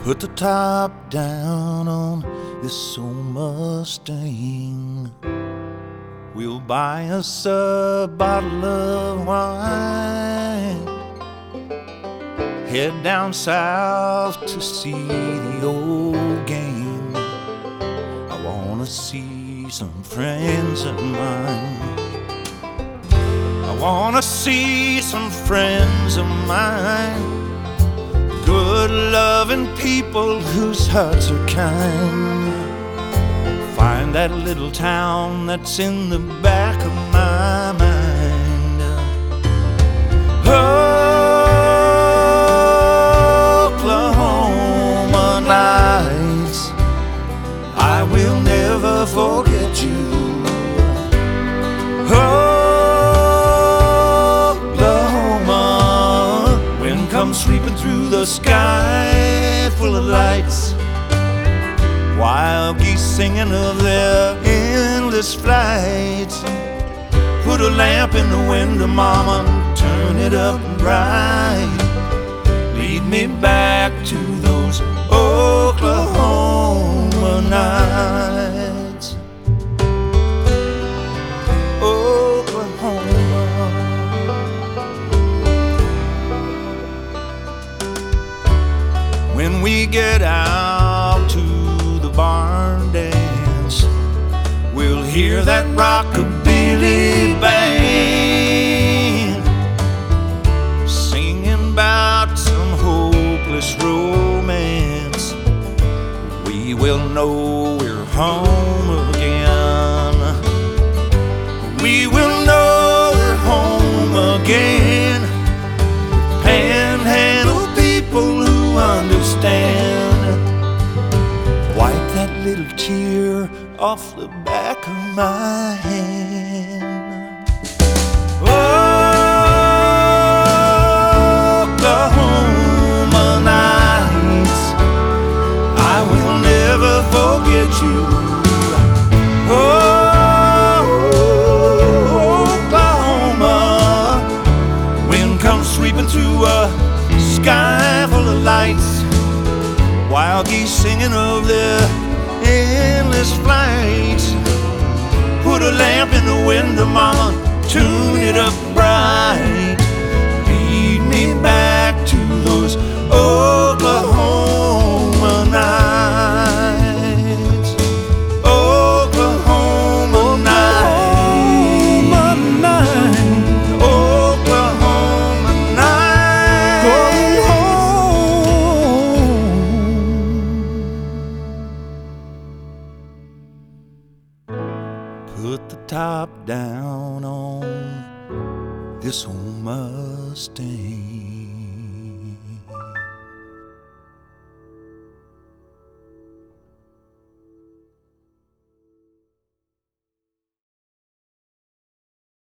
Put the top down on this old Mustang. We'll buy us a bottle of wine. Head down south to see the old game. I wanna see some friends of mine. I wanna see some friends of mine. Good loving people whose hearts are kind. Find that little town that's in the back of my mind. Oklahoma nights, I will never forget you. Come sweeping through the sky full of lights, wild geese singing of their endless flights. Put a lamp in the window, mama, turn it up bright. Lead me back to those Oklahoma nights. When we get out to the barn dance, we'll hear that rockabilly band singing about some hopeless romance. We will know we're home again. We will know we're home again. Panhandle people who understand. Wipe that little tear off the back of my hand. Oklahoma nights, I will never forget you. Oklahoma, wind comes sweeping through a sky full of lights, wild geese singing of their endless flights. Put a lamp in the window, mama, tune it up bright. Lead me back to those Oklahoma nights. Oklahoma nights. Oklahoma nights. Going home. Put the top down on this old Mustang.